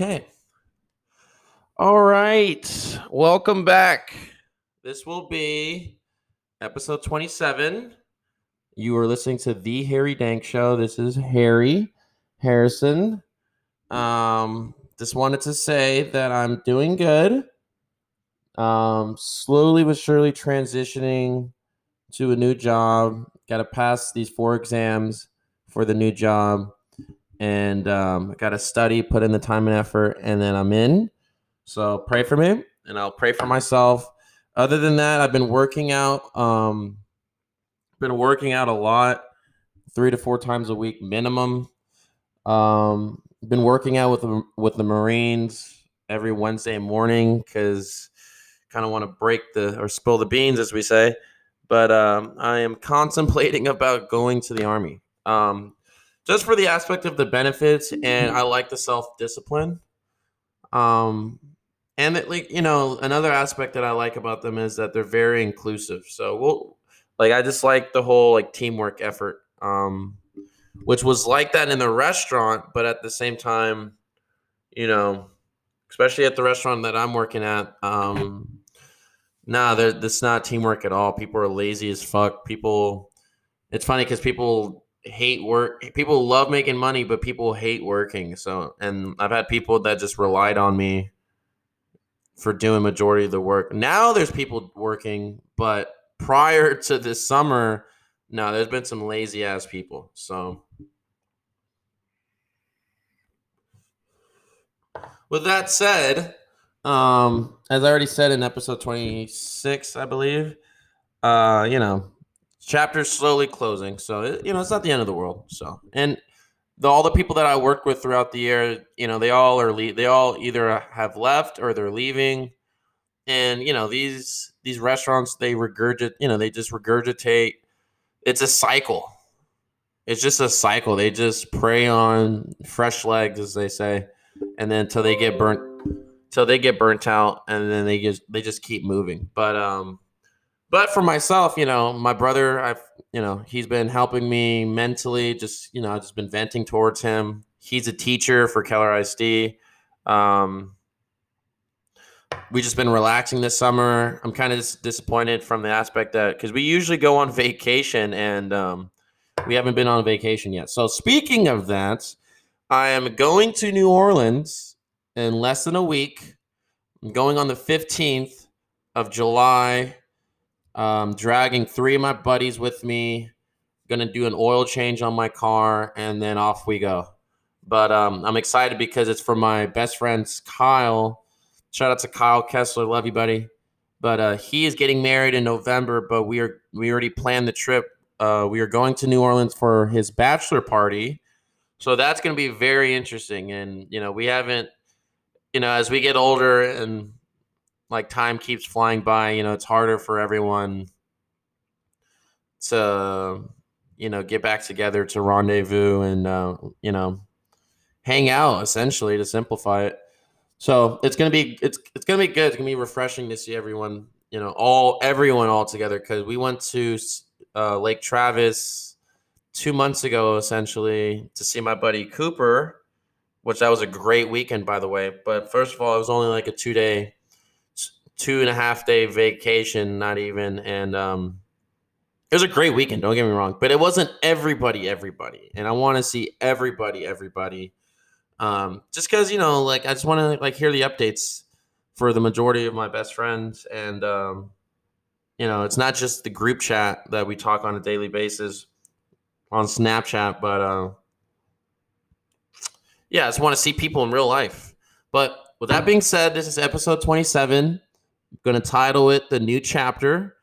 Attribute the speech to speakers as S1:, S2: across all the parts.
S1: Okay. All right. Welcome back. This will be episode 27. You are listening to The Harry Dank Show. This is Harry Harrison. Just wanted to say that I'm doing good. Slowly but surely transitioning to a new job. Got to pass these 4 exams for the new job. And got to study, put in the time and effort, and then I'm in. So pray for me, and I'll pray for myself. Other than that, I've been working out. A lot, 3 to 4 times a week minimum. Been working out with the Marines every Wednesday morning because kind of want to break or spill the beans, as we say. But I am contemplating about going to the Army. Just for the aspect of the benefits, and I like the self-discipline. And another aspect that I like about them is that they're very inclusive. So I just like the whole teamwork effort, which was like that in the restaurant, but at the same time, especially at the restaurant that I'm working at, that's not teamwork at all. People are lazy as fuck. It's funny because people hate work. People love making money, but people hate working. So, and I've had people that just relied on me for doing majority of the work. Now there's people working, but prior to this summer, no, there's been some lazy ass people. So with that said, as I already said in episode 26, I believe, chapter's slowly closing. So, it's not the end of the world. So, and all the people that I worked with throughout the year, they all either have left or they're leaving. And, these restaurants, they just regurgitate. It's a cycle. It's just a cycle. They just prey on fresh legs, as they say. And then till they get burnt out, and then they just keep moving. But for myself, my brother, he's been helping me mentally. I've just been venting towards him. He's a teacher for Keller ISD. We just been relaxing this summer. I'm kind of disappointed from the aspect that because we usually go on vacation, and we haven't been on vacation yet. So speaking of that, I am going to New Orleans in less than a week. I'm going on the 15th of July. Dragging 3 of my buddies with me. Gonna do an oil change on my car, and then off we go. But I'm excited because it's for my best friend's Kyle. Shout out to Kyle Kessler, love you, buddy. But he is getting married in November. But we already planned the trip. We are going to New Orleans for his bachelor party, so that's gonna be very interesting. And we haven't, as we get older and time keeps flying by, it's harder for everyone to, get back together to rendezvous and, hang out, essentially, to simplify it. So it's going to be good. It's going to be refreshing to see everyone, everyone all together. Cause we went to Lake Travis 2 months ago, essentially, to see my buddy Cooper, which that was a great weekend, by the way. But first of all, it was only like a 2.5 day vacation, not even. And it was a great weekend, don't get me wrong, but it wasn't everybody. And I want to see everybody. Just because, I just want to hear the updates for the majority of my best friends. And, it's not just the group chat that we talk on a daily basis on Snapchat, but yeah, I just want to see people in real life. But with that being said, this is episode 27. I'm going to title it The New Chapter.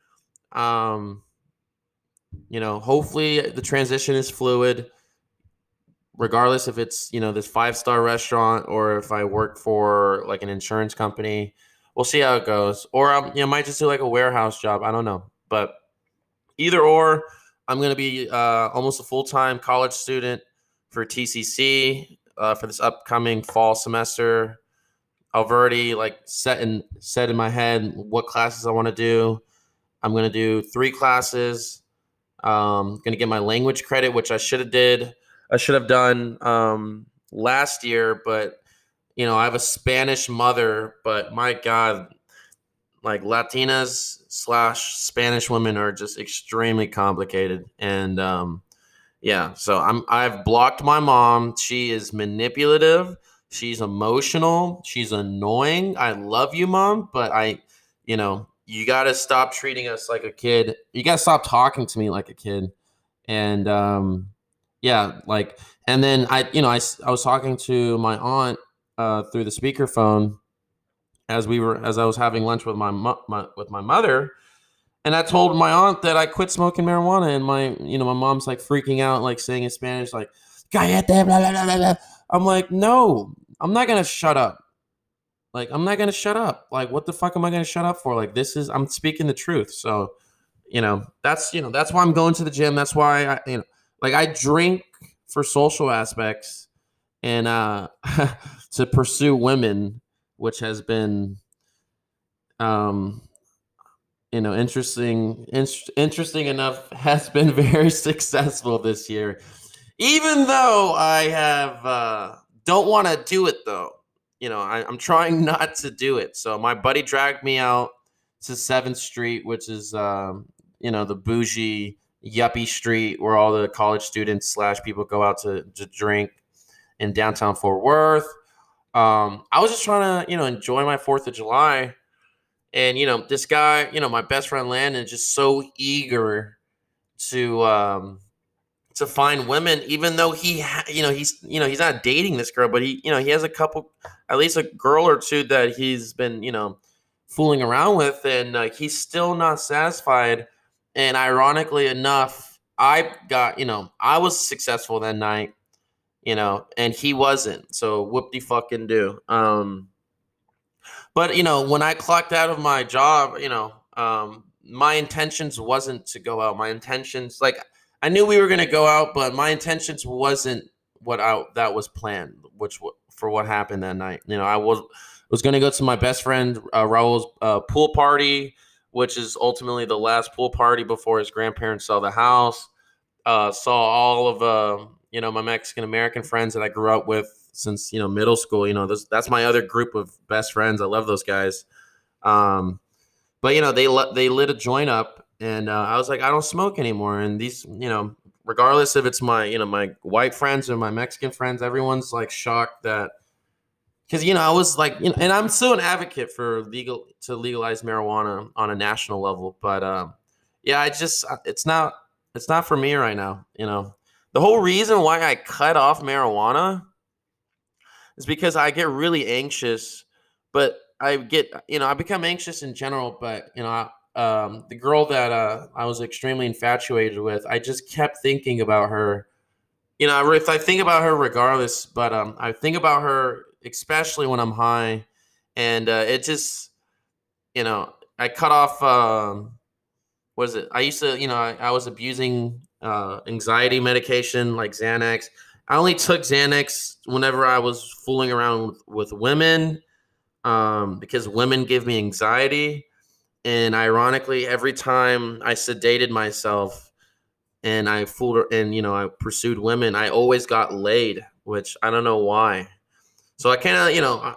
S1: Hopefully the transition is fluid, regardless if it's, this 5-star restaurant or if I work for an insurance company. We'll see how it goes. Or I might just do a warehouse job. I don't know. But either or, I'm going to be almost a full-time college student for TCC for this upcoming fall semester. I've already set in my head what classes I want to do. I'm going to do 3 classes. Going to get my language credit, which I should have done last year, but I have a Spanish mother, but my God, like Latinas slash Spanish women are just extremely complicated. And yeah, so I've blocked my mom. She is manipulative. She's emotional. She's annoying. I love you, mom, but you got to stop treating us like a kid. You got to stop talking to me like a kid. And yeah, like, and then I was talking to my aunt through the speakerphone as I was having lunch with with my mother, and I told my aunt that I quit smoking marijuana, and my mom's like freaking out, like saying in Spanish, like, "Cállate, blah, blah, blah, blah, blah." I'm like, no, I'm not gonna shut up. Like, I'm not gonna shut up. Like, what the fuck am I gonna shut up for? Like, I'm speaking the truth. So, that's why I'm going to the gym. That's why like I drink for social aspects and to pursue women, which has been um interesting enough, has been very successful this year, even though I have don't want to do it though. I'm trying not to do it. So my buddy dragged me out to 7th Street, which is the bougie yuppie street where all the college students slash people go out to drink in downtown Fort Worth. I was just trying to enjoy my 4th of July. And this guy, my best friend Landon, is just so eager to find women, even though he's not dating this girl, but he has a couple, at least a girl or two that he's been fooling around with, and he's still not satisfied. And ironically enough, I was successful that night, and he wasn't. So whoop de fucking do. But when I clocked out of my job, my intentions wasn't to go out. My intentions, like, I knew we were gonna go out, but my intentions wasn't that was planned, for what happened that night. I was gonna go to my best friend Raul's pool party, which is ultimately the last pool party before his grandparents sell the house. Saw all of my Mexican American friends that I grew up with since middle school. That's my other group of best friends. I love those guys. But they lit a joint up, and I was like, I don't smoke anymore. And these, regardless if it's my white friends or my Mexican friends, everyone's like shocked that, because I was like, and I'm still an advocate for legalize marijuana on a national level, but yeah, it's not for me right now. The whole reason why I cut off marijuana is because I get really anxious, but I become anxious in general, but the girl that I was extremely infatuated with, I just kept thinking about her. If I think about her regardless, but I think about her especially when I'm high, and it just, I cut off. What is it? I used to, I was abusing anxiety medication like Xanax. I only took Xanax whenever I was fooling around with women, because women give me anxiety. And ironically, every time I sedated myself and I fooled and I pursued women, I always got laid, which I don't know why. So I kind of,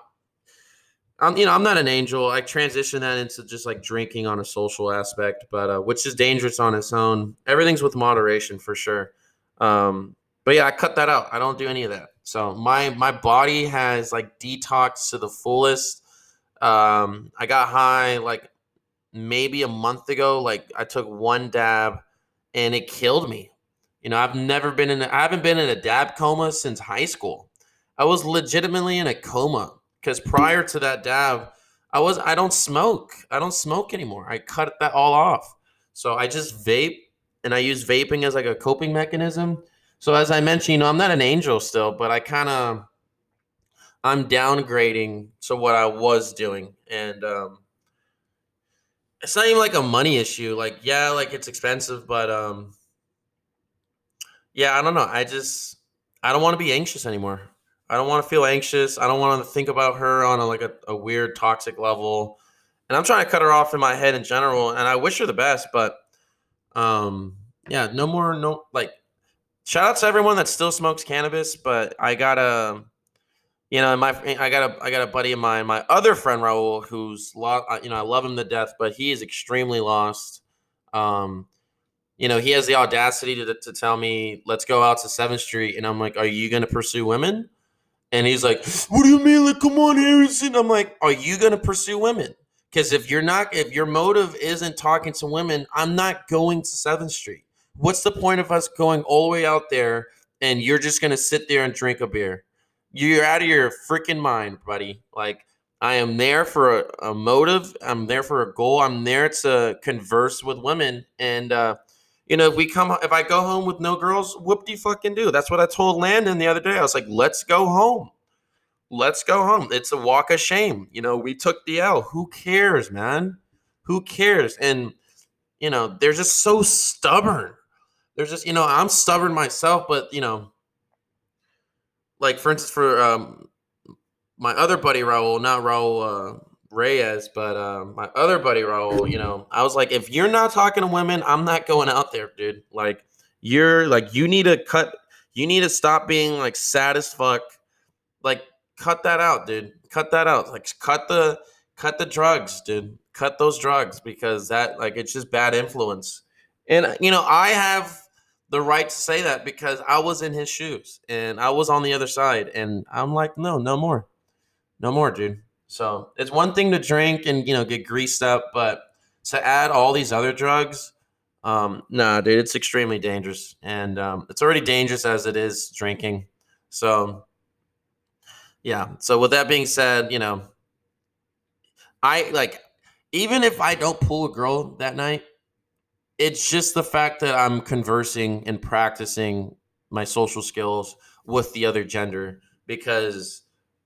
S1: I'm not an angel. I transitioned that into just like drinking on a social aspect, but which is dangerous on its own. Everything's with moderation for sure. But yeah, I cut that out. I don't do any of that. So my body has like detoxed to the fullest. I got high like maybe a month ago. Like I took one dab and it killed me. I haven't been in a dab coma since high school. I was legitimately in a coma because prior to that dab, I don't smoke. I don't smoke anymore. I cut that all off. So I just vape, and I use vaping as like a coping mechanism. So as I mentioned, I'm not an angel still, but I'm downgrading to what I was doing. And it's not even like a money issue. Like, yeah, like it's expensive, but yeah, I don't know. I don't want to be anxious anymore. I don't want to feel anxious. I don't want to think about her on a weird toxic level. And I'm trying to cut her off in my head in general. And I wish her the best, but yeah, no more, no, like, shout out to everyone that still smokes cannabis, but I gotta, I got a buddy of mine, my other friend Raul, who's lost. I love him to death, but he is extremely lost. Um, he has the audacity to tell me, let's go out to 7th Street. And I'm like, are you going to pursue women? And he's like, what do you mean? Like, come on, Harrison. I'm like, are you going to pursue women? Because if your motive isn't talking to women, I'm not going to 7th Street. What's the point of us going all the way out there and you're just going to sit there and drink a beer? You're out of your freaking mind, buddy. Like, I am there for a motive. I'm there for a goal. I'm there to converse with women. And, if I go home with no girls, whoop de fucking do. That's what I told Landon the other day. I was like, let's go home. Let's go home. It's a walk of shame. We took the L. Who cares, man? Who cares? And, they're just so stubborn. They're just, I'm stubborn myself, but, like, for instance, for my other buddy, Raul, not Raul Reyes, but my other buddy, Raul, I was like, if you're not talking to women, I'm not going out there, dude. Like, you need to stop being, like, sad as fuck. Like, cut that out, dude. Cut that out. Like, cut the drugs, dude. Cut those drugs, because that, like, it's just bad influence. And, I have the right to say that because I was in his shoes and I was on the other side, and I'm like, no more. No more, dude. So it's one thing to drink and, get greased up, but to add all these other drugs, nah, dude, it's extremely dangerous. And it's already dangerous as it is drinking. So, yeah. So with that being said, I like, even if I don't pull a girl that night, it's just the fact that I'm conversing and practicing my social skills with the other gender, because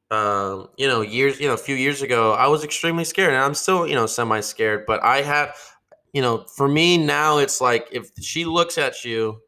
S1: a few years ago, I was extremely scared, and I'm still, semi scared. But I have, for me now, it's like, if she looks at you,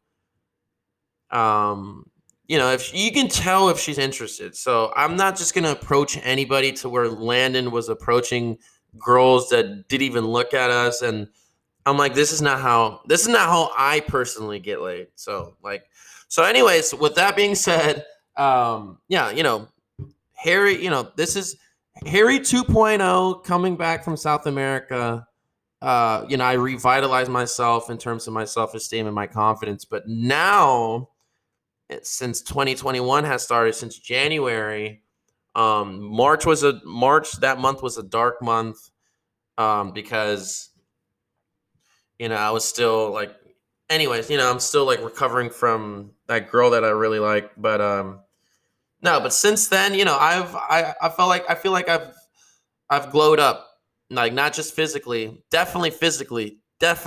S1: if you can tell if she's interested. So I'm not just gonna approach anybody to where Landon was approaching girls that didn't even look at us, and I'm like, this is not how I personally get laid. So, like, anyways, with that being said, yeah, Harry, this is Harry 2.0 coming back from South America. I revitalized myself in terms of my self-esteem and my confidence. But now, since 2021 has started, since January, March, that month was a dark month, because, I was still like, anyways, I'm still, like, recovering from that girl that I really like. But, no, but since then, I feel like I've glowed up, like, not just physically, definitely physically.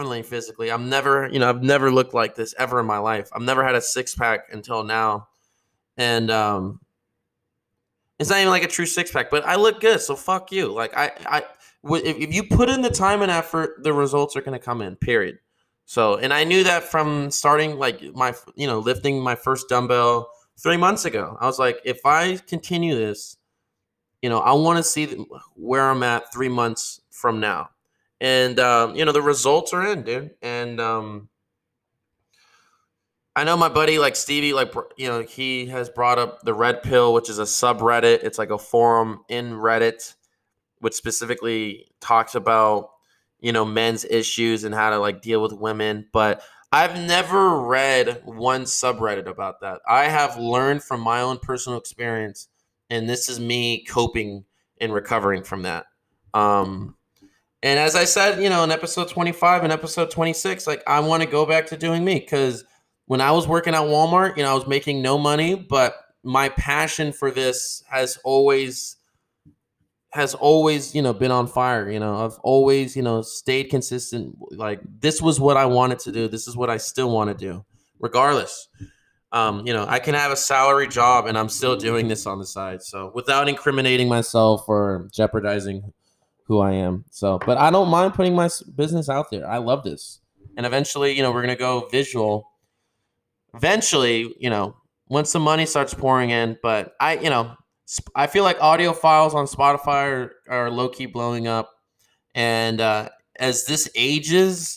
S1: I've never looked like this ever in my life. I've never had a six pack until now, and it's not even like a true six pack, but I look good. So fuck you. Like, if you put in the time and effort, the results are gonna come in. Period. So, and I knew that from starting, like, lifting my first dumbbell 3 months ago. I was like, if I continue this, I want to see where I'm at 3 months from now. And, the results are in, dude. And I know my buddy, like, Stevie, like, he has brought up the Red Pill, which is a subreddit. It's like a forum in Reddit, which specifically talks about, men's issues and how to, like, deal with women. But I've never read one subreddit about that. I have learned from my own personal experience, and this is me coping and recovering from that. And as I said, in episode 25 and episode 26, like, I want to go back to doing me, because when I was working at Walmart, I was making no money, but my passion for this has always, been on fire. I've always, stayed consistent. Like, this was what I wanted to do. This is what I still want to do, regardless. I can have a salary job and I'm still doing this on the side. So, without incriminating myself or jeopardizing who I am. So, but I don't mind putting my business out there. I love this. And eventually, we're going to go visual. Eventually, once the money starts pouring in, but I feel like audio files on Spotify are low key blowing up. And as this ages,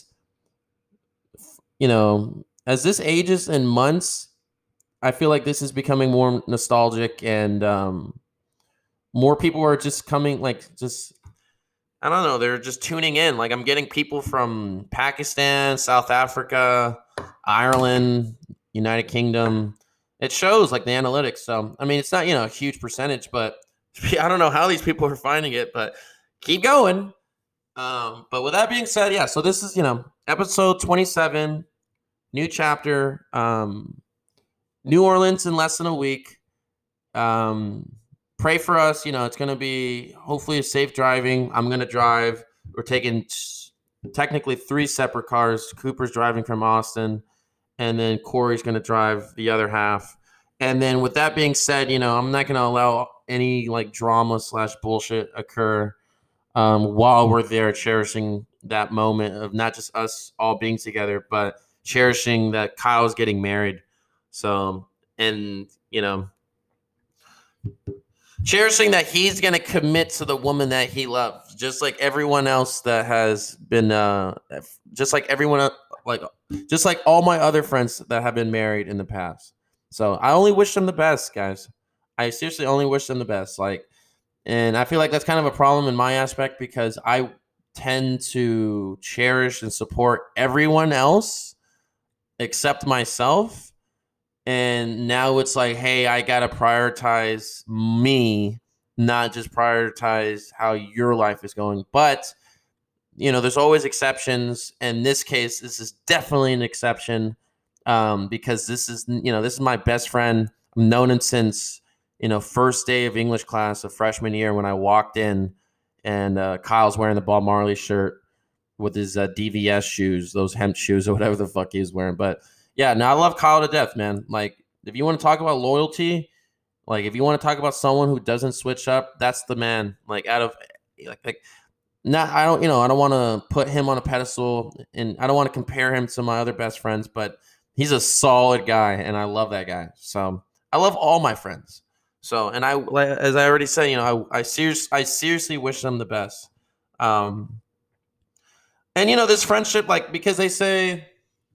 S1: in months, I feel like this is becoming more nostalgic, and more people are just coming, like, just, I don't know, they're just tuning in. Like, I'm getting people from Pakistan, South Africa, Ireland, United Kingdom. It shows, like, the analytics. So, I mean, it's not, a huge percentage, but I don't know how these people are finding it, but keep going. But with that being said, yeah, so this is, episode 27, new chapter, New Orleans in less than a week. Pray for us. It's going to be hopefully a safe driving. I'm going to drive. We're taking technically 3 separate cars. Cooper's driving from Austin, and then Corey's going to drive the other half. And then with that being said, I'm not going to allow any like drama / bullshit occur while we're there, cherishing that moment of not just us all being together, but cherishing that Kyle's getting married. So, and, cherishing that he's going to commit to the woman that he loves, just like everyone else that has been, just like everyone, just like all my other friends that have been married in the past. So I only wish them the best, guys. I seriously only wish them the best. And I feel like that's kind of a problem in my aspect because I tend to cherish and support everyone else except myself. And now it's like, hey, I got to prioritize me, not just prioritize how your life is going. But, there's always exceptions. In this case, this is definitely an exception because this is my best friend. I've known him since, first day of English class of freshman year when I walked in and Kyle's wearing the Bob Marley shirt with his DVS shoes, those hemp shoes or whatever the fuck he was wearing. But yeah, I love Kyle to death, man. Like, if you want to talk about loyalty, like, if you want to talk about someone who doesn't switch up, that's the man. Like, I don't want to put him on a pedestal, and I don't want to compare him to my other best friends, but he's a solid guy, and I love that guy. So I love all my friends. So, and as I already said, I seriously wish them the best. And this friendship, like, because they say,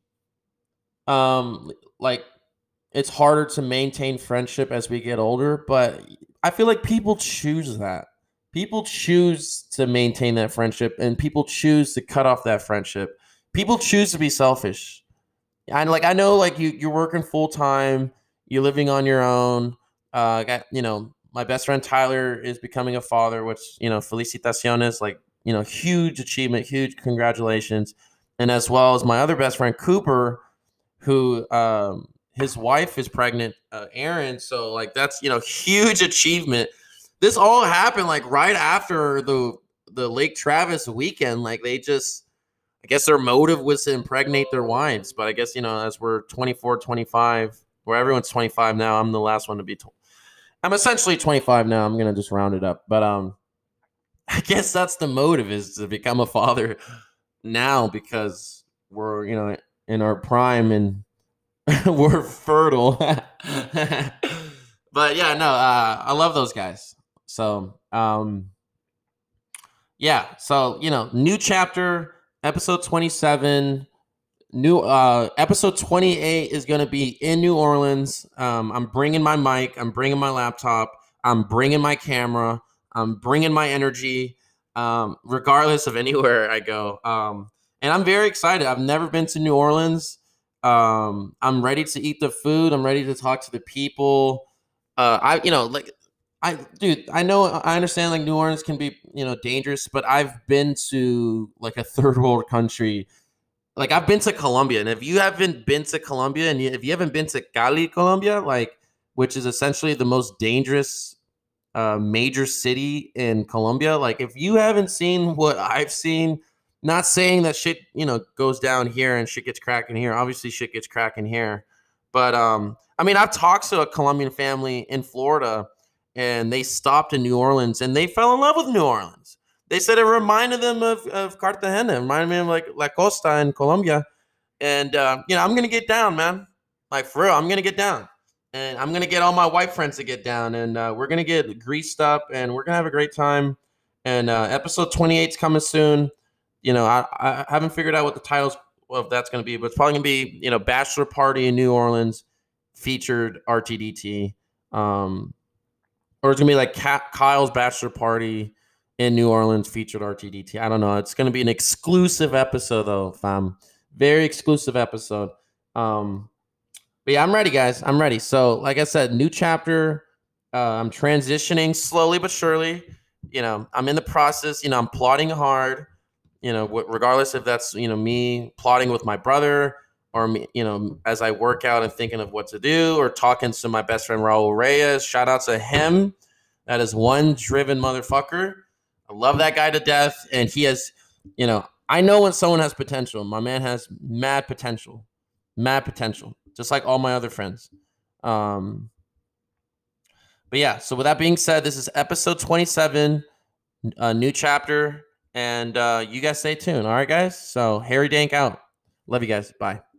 S1: like, it's harder to maintain friendship as we get older, but I feel like people choose that. People choose to maintain that friendship, and people choose to cut off that friendship. People choose to be selfish. I know, like, you're working full time, you're living on your own. My best friend Tyler is becoming a father, which, felicitaciones, like, huge achievement, huge congratulations. And as well as my other best friend Cooper, who his wife is pregnant, Erin. So, like, that's, huge achievement. This all happened like right after the Lake Travis weekend. Like, I guess their motive was to impregnate their wives. But I guess, as we're 24, 25, where everyone's 25 now, I'm the last one to be told. I'm essentially 25 now. I'm going to just round it up. But I guess that's the motive, is to become a father now because we're, in our prime and we're fertile. But yeah, no, I love those guys. So, yeah. So, new chapter, episode 27. New episode 28 is going to be in New Orleans. I'm bringing my mic. I'm bringing my laptop. I'm bringing my camera. I'm bringing my energy, regardless of anywhere I go. And I'm very excited. I've never been to New Orleans. I'm ready to eat the food. I'm ready to talk to the people. I know, I understand, like, New Orleans can be, dangerous, but I've been to, like, a third world country. Like, I've been to Colombia, and if you haven't been to Colombia, and if you haven't been to Cali, Colombia, like, which is essentially the most dangerous major city in Colombia, like, if you haven't seen what I've seen, not saying that shit, goes down here and shit gets cracking here. Obviously, shit gets cracking here, but I mean, I've talked to a Colombian family in Florida, and they stopped in New Orleans, and they fell in love with New Orleans. They said it reminded them of Cartagena, it reminded me of, like, La Costa in Colombia. And, I'm going to get down, man. Like, for real, I'm going to get down. And I'm going to get all my white friends to get down. And we're going to get greased up, and we're going to have a great time. And episode 28 is coming soon. I haven't figured out what the titles of that's going to be, but it's probably going to be, Bachelor Party in New Orleans, featured RTDT. Or it's gonna be like Kyle's bachelor party in New Orleans featured RTDT. I don't know. It's gonna be an exclusive episode though, fam. Very exclusive episode. Um, but yeah, I'm ready, guys. I'm ready. So, like I said, new chapter. I'm transitioning slowly but surely. I'm in the process. I'm plotting hard. Regardless if that's me plotting with my brother or me, as I work out and thinking of what to do, or talking to my best friend Raul Reyes. Shout out to him. That is one driven motherfucker. I love that guy to death, and he has, I know when someone has potential. My man has mad potential, just like all my other friends. But yeah, so with that being said, this is episode 27, a new chapter, and you guys stay tuned. All right, guys. So Harry Dank out. Love you guys. Bye.